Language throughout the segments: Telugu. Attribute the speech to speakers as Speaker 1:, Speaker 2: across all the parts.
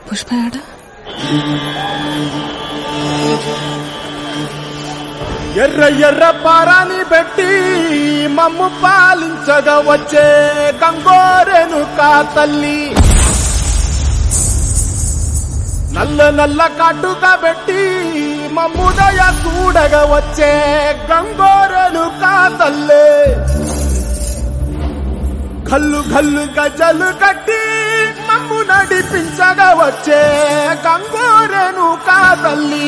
Speaker 1: పుష్ప ఏడ?
Speaker 2: ఎర్ర ఎర్ర పారాని పెట్టి మమ్ము పాలించగా వచ్చే గంగోరెను కా తల్లి, నల్ల నల్ల కాటుగా పెట్టి మమ్ముదయ చూడగా వచ్చే గంగోరెను కా తల్లి, గల్లు గల్లు గజలు కట్టి మమ్ము నడిపించగా వచ్చే గంగోరెను కా తల్లి.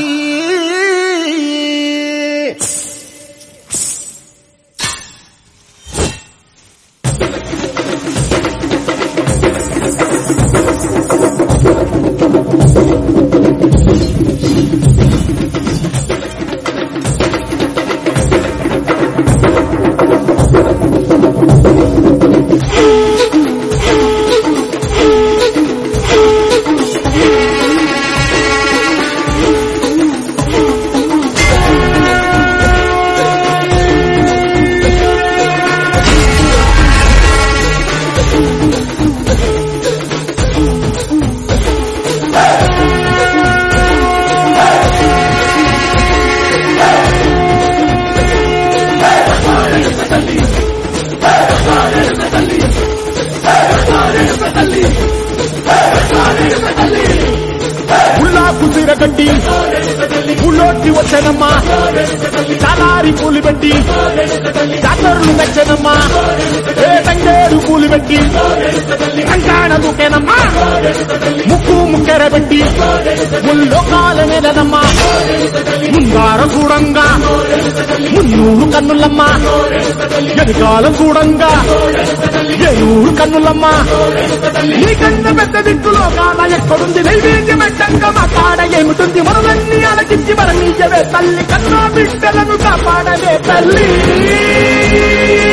Speaker 2: గడ్డి పుల్లోటి వచ్చనమ్మా, చాలారి పూలు పెట్టి జాతరలు నచ్చనమ్మా, ఏ తంగేరు పూలు పెట్టి కంకాణ దూకేనమ్మా, ముక్కు ముక్కెర పెట్టి ముల్లోకాల నెలనమ్మా, ముందారం చూడంగా మున్నూరు కన్నులమ్మా, ఎదుకాలం చూడంగా ఏనూరు కన్నులమ్మా, ఈ కన్న పెద్ద దిక్కులో కాల ఎక్కడుంది నైవేద్యం పెట్టంగా మా కాడ ఏమిటుంది, మనలన్నీ ఆలకించి మరణీయవే తల్లి, కన్నా బిడ్డలను కాపాడవే తల్లి.